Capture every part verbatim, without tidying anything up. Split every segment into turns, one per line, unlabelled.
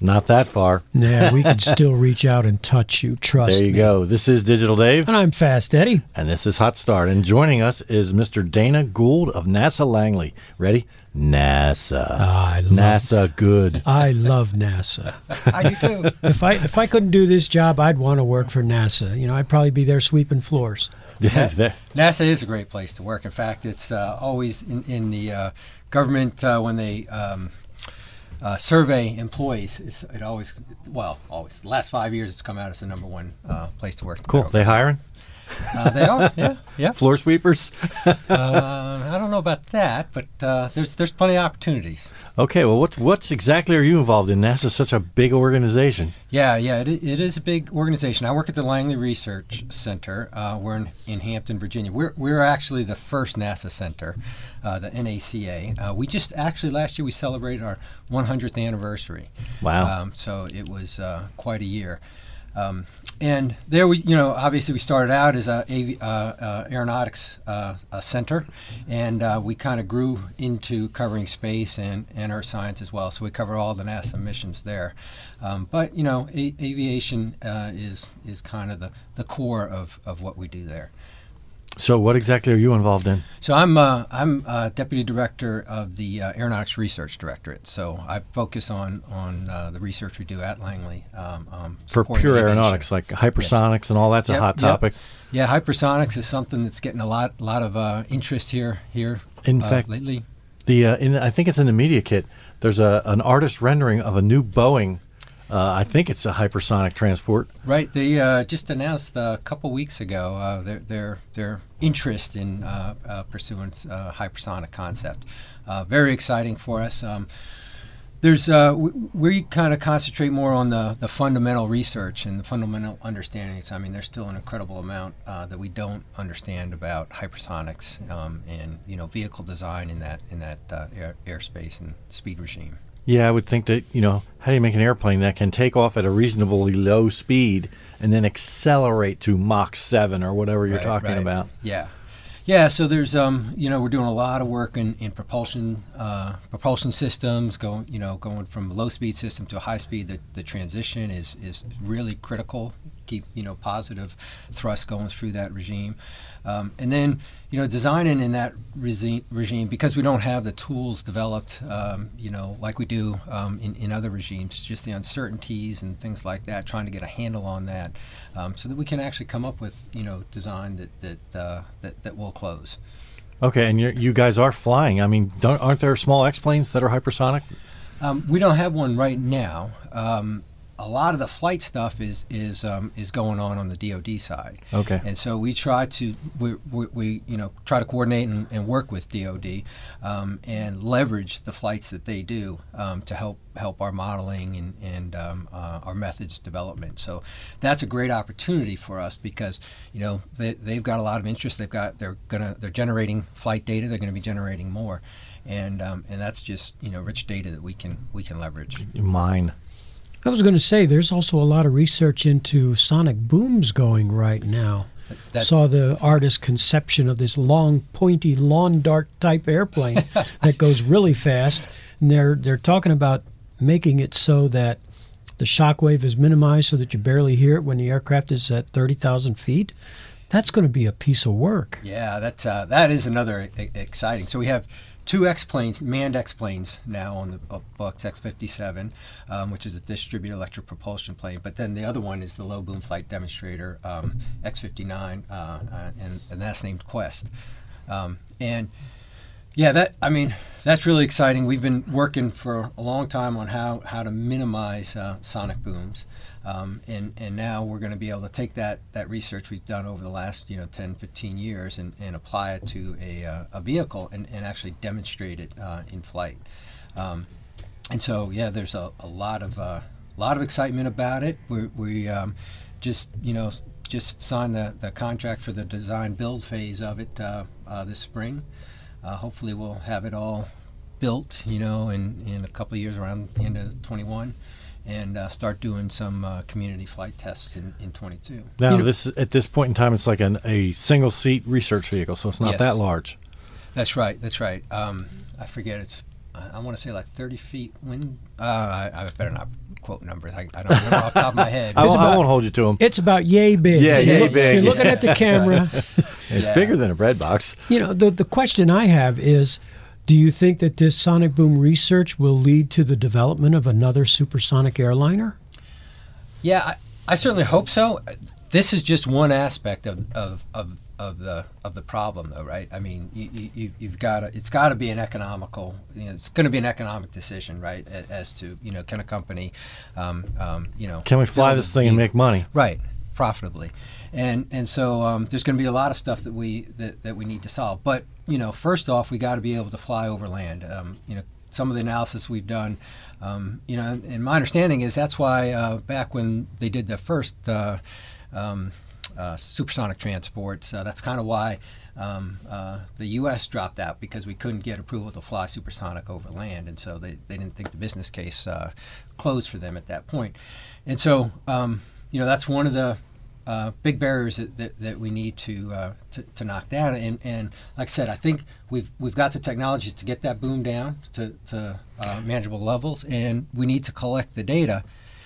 Not that far.
Yeah, we can still reach out and touch you. Trust me.
There you
me.
go. This is Digital Dave.
And I'm Fast Eddie.
And this is Hot Start. And joining us is Mister Dana Gould of NASA Langley. Ready? NASA.
Ah, I love,
NASA good.
I love NASA.
I do too.
If I if I couldn't do this job, I'd want to work for NASA. You know, I'd probably be there sweeping floors.
Yes, that.
NASA is a great place to work. In fact, it's uh, always in, in the uh, government uh, when they um, uh, survey employees. It's, it always, well, always. The last five years, it's come out as the number one uh, place to work.
Cool. They hiring?
Uh, they are, yeah, yeah.
Floor sweepers?
uh, I don't know about that, but uh, there's there's plenty of opportunities.
Okay, well, what's what's exactly are you involved in? NASA's such a big organization.
Yeah, yeah, it, it is a big organization. I work at the Langley Research Center. Uh, we're in, in Hampton, Virginia. We're we're actually the first NASA center, uh, the N A C A. Uh, we just actually last year we celebrated our one hundredth anniversary.
Wow!
Um, so it was uh, quite a year. Um, and there we, you know, obviously we started out as a, a uh, uh, aeronautics uh, a center, and uh, we kind of grew into covering space and, and earth science as well. So we cover all the NASA missions there. Um, but you know, a- aviation uh, is is kind of the, the core of, of what we do there.
So what exactly are you involved in?
So I'm uh, I'm uh, deputy director of the uh, Aeronautics Research Directorate. So I focus on on uh, the research we do at Langley um, um,
For pure aeronautics, like hypersonics yes. and all. That's
yep,
a hot
yep.
topic.
Yeah, hypersonics is something that's getting a lot lot of uh, interest here here.
In
uh,
fact,
lately,
the uh, in I think it's in the media kit. There's a an artist rendering of a new Boeing. Uh, I think it's a hypersonic transport.
Right. They uh, just announced a couple weeks ago uh, their, their their interest in uh, uh, pursuing uh, hypersonic concept. Uh, very exciting for us. Um, there's uh, we, we kind of concentrate more on the, the fundamental research and the fundamental understandings. I mean, there's still an incredible amount uh, that we don't understand about hypersonics um, and you know vehicle design in that in that uh, air, airspace and speed regime.
Yeah, I would think that, you know, how do you make an airplane that can take off at a reasonably low speed and then accelerate to Mach seven or whatever you're
right,
talking
right.
about?
Yeah. Yeah, so there's, um, you know, we're doing a lot of work in, in propulsion uh, propulsion systems, going, you know, going from a low speed system to a high speed. The, the transition is, is really critical. Keep, you know, positive thrust going through that regime. Um, and then, you know, designing in that regime, regime because we don't have the tools developed, um, you know, like we do um, in, in other regimes, just the uncertainties and things like that, trying to get a handle on that um, so that we can actually come up with, you know, design that that uh, that, that will close.
Okay, and you're, you guys are flying. I mean, don't, aren't there small X-planes that are hypersonic?
Um, we don't have one right now. Um, A lot of the flight stuff is is um, is going on on the D O D side.
Okay.
And so we try to we, we, we you know try to coordinate and, and work with D O D um, and leverage the flights that they do um, to help help our modeling and and um, uh, our methods development. So that's a great opportunity for us because you know they they've got a lot of interest. They've got they're gonna they're generating flight data. They're going to be generating more, and um, and that's just you know rich data that we can we can leverage.
Mine.
I was going to say, there's also a lot of research into sonic booms going right now.
That,
Saw the artist's conception of this long, pointy, lawn dart type airplane that goes really fast. And they're they're talking about making it so that the shock wave is minimized so that you barely hear it when the aircraft is at thirty thousand feet. That's going to be a piece of work.
Yeah, that uh, that is another e- exciting. So we have two X-planes, manned X-planes now on the books, X fifty-seven, um, which is a distributed electric propulsion plane. But then the other one is the low boom flight demonstrator, um, X fifty-nine, uh, uh, and, and that's named Quest. Um, and yeah, that I mean, that's really exciting. We've been working for a long time on how, how to minimize uh, sonic booms. Um, and, and now we're going to be able to take that, that research we've done over the last you know ten, fifteen years and, and apply it to a, uh, a vehicle and, and actually demonstrate it uh, in flight. Um, and so yeah, there's a, a lot of uh, lot of excitement about it. We we um, just you know just signed the, the contract for the design build phase of it uh, uh, this spring. Uh, hopefully we'll have it all built you know in, in a couple of years around the end of twenty-one. And uh, start doing some uh, community flight tests in, in twenty-two.
Now,
You know-
this at this point in time, it's like an, a single-seat research vehicle, so it's not
Yes.
that large.
That's right. That's right. Um, I forget. It's I want to say like thirty feet wind. Uh, I, I better not quote numbers. I, I don't remember off the top of my head.
I, won't,
about-
I won't hold you to them.
It's about yay big.
Yeah,
If you
yay
look-
big.
If you're looking at the camera,
It's
Yeah.
bigger than a bread box.
you know, the, the question I have is, do you think that this sonic boom research will lead to the development of another supersonic airliner?
Yeah, I, I certainly hope so. This is just one aspect of, of, of, of the of the problem, though, right? I mean, you, you, you've got to, it's got to be an economical, you know, it's going to be an economic decision, right? a- As to, you know, can a company, um, um, you know,
Can we fly
build
this
a
thing and
ve-
make money?
Right, profitably, and and so um, there's going to be a lot of stuff that we that, that we need to solve. But you know, first off, we got to be able to fly over land. Um, you know, some of the analysis we've done, um, you know, and, and my understanding is that's why uh, back when they did the first uh, um, uh, supersonic transports, uh, that's kind of why um, uh, the U S dropped out, because we couldn't get approval to fly supersonic over land, and so they, they didn't think the business case uh, closed for them at that point. And so, um, you know, that's one of the uh, big barriers that, that, that we need to, uh, to to knock down. And, and like I said, I think we've we've got the technologies to get that boom down to, to uh, manageable levels, and we need to collect the data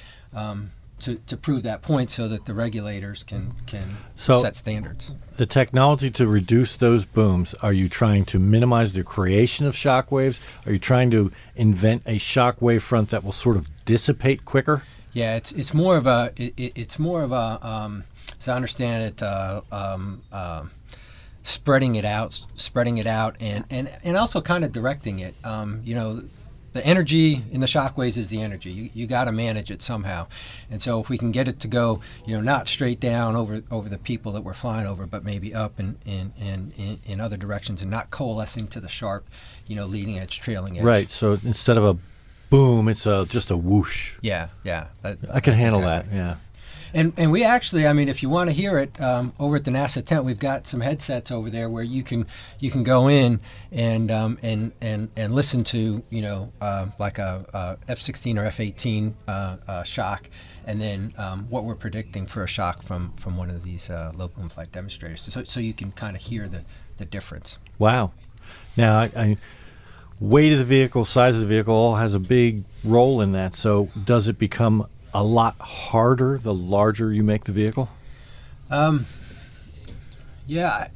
um, to, to prove that point, so that the regulators can can
So-
set standards.
The technology to reduce those booms, are you trying to minimize the creation of shock waves? Are you trying to invent a shock wave front that will sort of dissipate quicker?
Yeah, it's it's more of a it, it- it's more of a um, as I understand it, uh, um, um, spreading it out, spreading it out, and, and, and also kind of directing it. Um, you know, the energy in the shock waves is the energy. You, you got to manage it somehow, and so if we can get it to go, you know, not straight down over over the people that we're flying over, but maybe up and in, in, in, in other directions, and not coalescing to the sharp, you know, leading edge, trailing edge.
Right. So instead of a boom, it's a just a whoosh.
Yeah, yeah. That,
I can
that's
handle
exactly.
that. Yeah.
And and we actually, I mean, if you want to hear it, um, over at the NASA tent, we've got some headsets over there where you can you can go in and um, and and and listen to, you know, uh, like a, a F sixteen or F eighteen uh, uh, shock, and then um, what we're predicting for a shock from from one of these uh, low boom flight demonstrators. So so you can kind of hear the the difference.
Wow. Now, I, I, weight of the vehicle, size of the vehicle, all has a big role in that. So does it become a lot harder the larger you make the vehicle?
Um, yeah, I,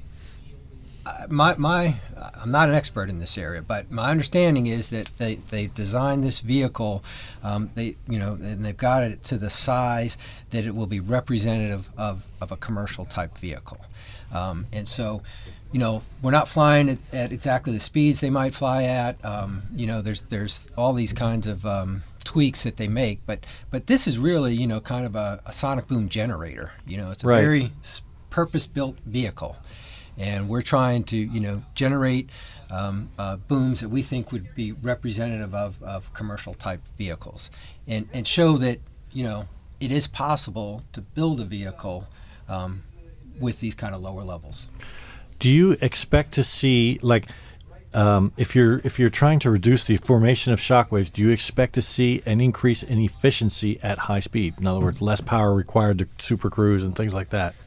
I, my my I'm not an expert in this area, but my understanding is that they they designed this vehicle, um, they you know, and they've got it to the size that it will be representative of, of a commercial type vehicle, um, and so. You know, we're not flying at, at exactly the speeds they might fly at. Um, you know, there's there's all these kinds of um, tweaks that they make, but but this is really, you know, kind of a, a sonic boom generator. You know, it's a
Right.
very s- purpose-built vehicle, and we're trying to, you know, generate um, uh, booms that we think would be representative of, of commercial type vehicles, and and show that, you know, it is possible to build a vehicle um, with these kind of lower levels.
Do you expect to see, like, um, if you're if you're trying to reduce the formation of shock waves, do you expect to see an increase in efficiency at high speed? In other words, less power required to supercruise and things like that.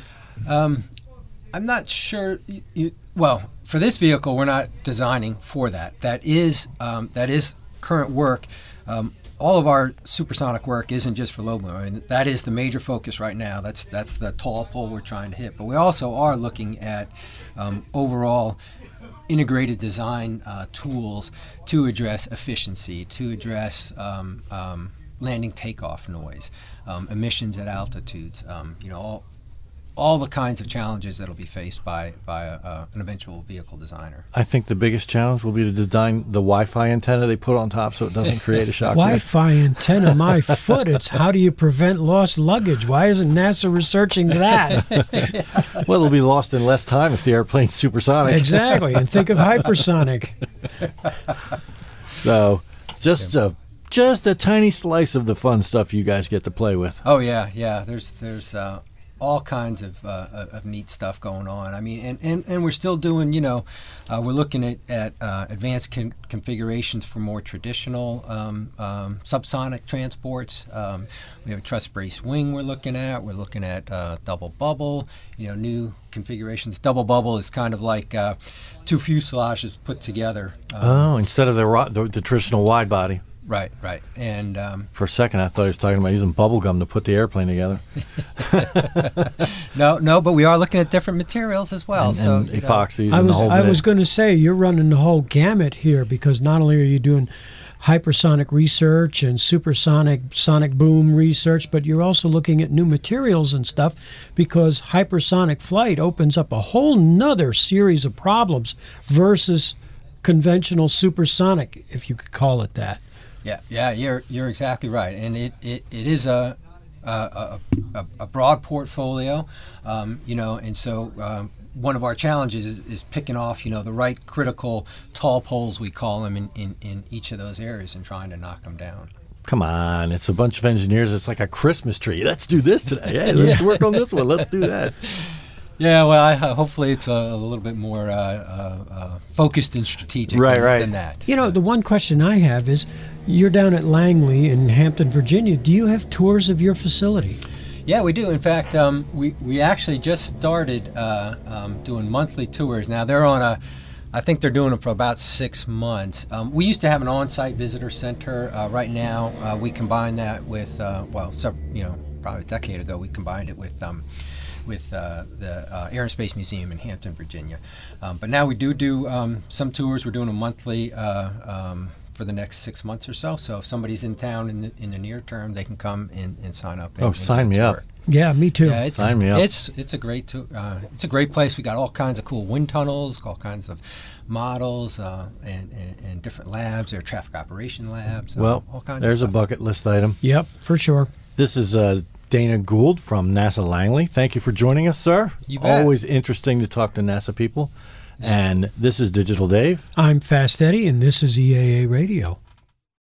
Um, I'm not sure. You, you, well, for this vehicle, we're not designing for that. That is um, that is current work. Um, all of our supersonic work isn't just for low boom. I mean, that is the major focus right now. That's that's the tall pole we're trying to hit. But we also are looking at um, overall integrated design uh, tools to address efficiency, to address um, um, landing takeoff noise, um, emissions at altitudes. Um, you know, all, all the kinds of challenges that'll be faced by by a, uh, an eventual vehicle designer.
I think the biggest challenge will be to design the Wi-Fi antenna they put on top so it doesn't create a shock wave.
Wi-Fi antenna, my foot. It's how do you prevent lost luggage? Why isn't NASA researching that?
Well, it'll be lost in less time if the airplane's supersonic.
Exactly. And think of hypersonic.
So, just a just a tiny slice of the fun stuff you guys get to play with.
Oh yeah, yeah. There's there's uh, all kinds of, uh, of neat stuff going on. I mean, and, and, and we're still doing, you know, uh, we're looking at, at uh, advanced con- configurations for more traditional um, um, subsonic transports. Um, we have a truss brace wing we're looking at. We're looking at uh, double bubble, you know, new configurations. Double bubble is kind of like uh, two fuselages put together. Um,
Oh, instead of the, ro- the the traditional wide body.
Right, right. And um,
For a second, I thought he was talking about using bubble gum to put the airplane together.
no, no, but we are looking at different materials as well.
and,
so
and
you know.
epoxies
I
and
was
the whole
I
bit.
was going to say you're running the whole gamut here, because not only are you doing hypersonic research and supersonic sonic boom research, but you're also looking at new materials and stuff, because hypersonic flight opens up a whole nother series of problems versus conventional supersonic, if you could call it that.
Yeah, yeah, you're you're exactly right, and it, it, it is a a, a, a broad portfolio, um, you know, and so um, one of our challenges is, is picking off, you know, the right critical tall poles, we call them, in, in, in each of those areas and trying to knock them down.
Come on, it's a bunch of engineers. It's like a Christmas tree. Let's do this today. Hey, let's work on this one. Let's do that.
Yeah, well, I, uh, hopefully it's a, a little bit more uh, uh, uh, focused and strategic
Right,
than,
right.
than that.
You know, the one question I have is, you're down at Langley in Hampton, Virginia. Do you have tours of your facility?
Yeah, we do. In fact, um, we, we actually just started uh, um, doing monthly tours. Now, they're on a, I think they're doing them for about six months. Um, we used to have an on-site visitor center. Uh, right now, uh, we combine that with, uh, well, several, you know, probably a decade ago, we combined it with um, with uh, the uh, Air and Space Museum in Hampton, Virginia. Um, but now we do do um, some tours. We're doing them monthly uh, um, for the next six months or so. So if somebody's in town in the, in the near term, they can come and, and sign up. And,
Oh,
and
sign
get a
me up.
tour.
Yeah, me too.
Yeah, it's,
Sign me up.
It's it's a great to, uh, it's a great place. We got all kinds of cool wind tunnels, all kinds of models, uh, and, and and different labs. There are traffic operation labs. uh,
Well,
all kinds.
there's a
of stuff.
bucket list item.
Yep, for sure.
This is uh, Dana Gould from NASA Langley. Thank you for joining us, sir.
You bet.
Always interesting to talk to NASA people. And this is Digital Dave.
I'm Fast Eddie, and this is E A A Radio.